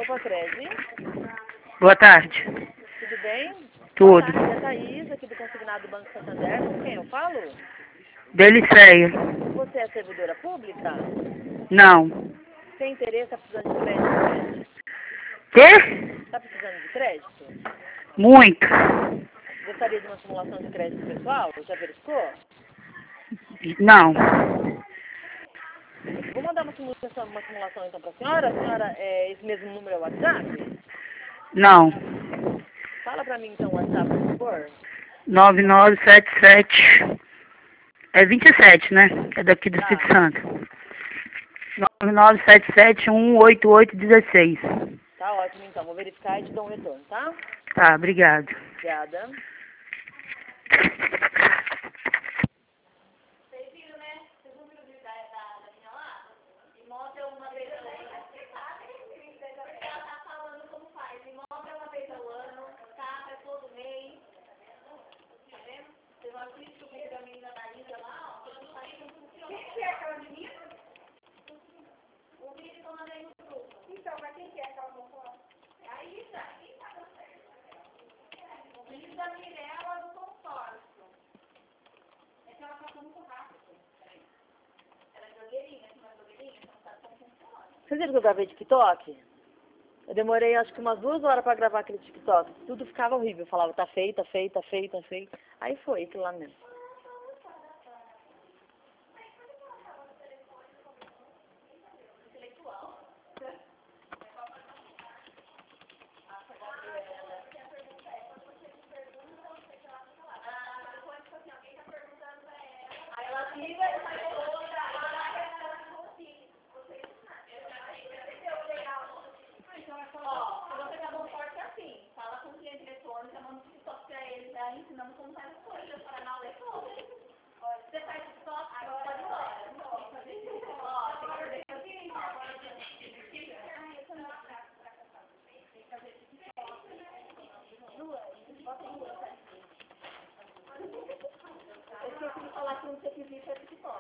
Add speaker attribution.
Speaker 1: Opa, Crede.
Speaker 2: Boa tarde.
Speaker 1: Tudo bem?
Speaker 2: Tudo.
Speaker 1: Boa tarde, é a Thaís, aqui do Consignado Banco Santander. Com quem eu falo?
Speaker 2: Deliceia.
Speaker 1: Você é servidora pública?
Speaker 2: Não.
Speaker 1: Tem interesse? Está precisando de crédito?
Speaker 2: Quê?
Speaker 1: Está precisando de crédito?
Speaker 2: Muito.
Speaker 1: Gostaria de uma simulação de crédito pessoal? Já verificou?
Speaker 2: Não.
Speaker 1: Vou mandar uma simulação então para a senhora. A senhora, esse mesmo número é o WhatsApp?
Speaker 2: Não.
Speaker 1: Fala para mim então o WhatsApp, por favor.
Speaker 2: 9977. É 27, né? É daqui do Espírito
Speaker 1: Tá.
Speaker 2: Santo. 9977-18816.
Speaker 1: Tá ótimo então. Vou verificar e te dou um retorno, tá?
Speaker 2: Tá, obrigado.
Speaker 1: Obrigada. Vocês viram que eu gravei TikTok? Eu demorei acho que umas 2 horas pra gravar aquele TikTok. Tudo ficava horrível. Eu falava, tá feio, tá feio, tá feio, tá feio. Aí foi aquilo lá mesmo.